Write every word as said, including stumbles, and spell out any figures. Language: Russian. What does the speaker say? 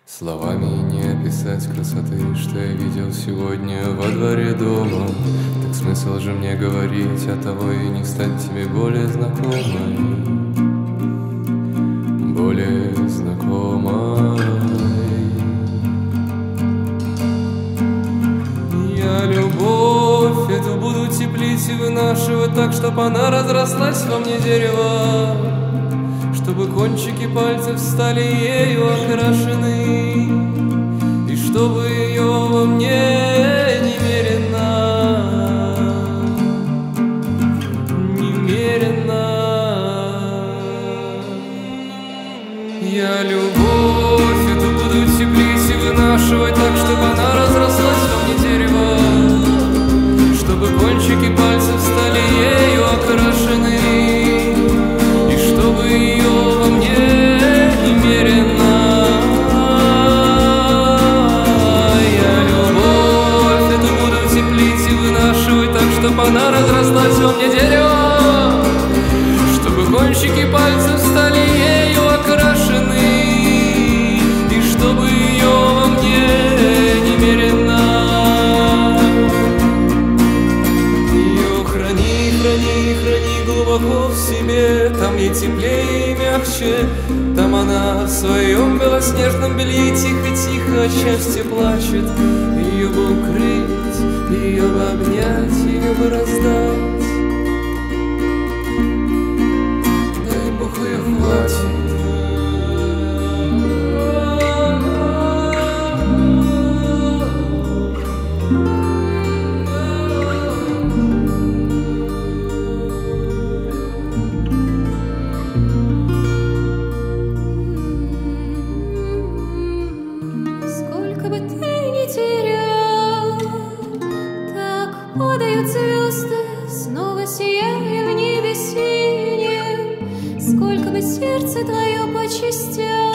Словами не описать красоты, что я видел сегодня во дворе дома. Так смысл же мне говорить, от того и не стать тебе более знакомой, более знакомой. Я любовь эту буду теплить и вынашивать так, чтоб она разрослась во мне дерево, чтобы кончики пальцев стали ею окрашены, и чтобы ее во мне немерено, немерено. Я любовь эту буду теплить и вынашивать так, чтобы она разрослась во мне дерево, чтобы кончики пальцев стали ею окрашены, и чтобы ее во мне немерено. Я любовь эту буду теплить и вынашивать так, чтобы она разрослась во мне дерево, чтобы кончики пальцев стали ею окрашены, и чтобы ее во мне немерено. Ее храни, храни, храни глубоко в себе, там ей теплее и мягче, там она в своем белоснежном белье тихо-тихо от счастья плачет. Ее бы укрыть, ее бы обнять, ее бы раздать, дай Бог ее хватит. Падают звезды, снова сияя в небе синем. Сколько бы сердце твое по частям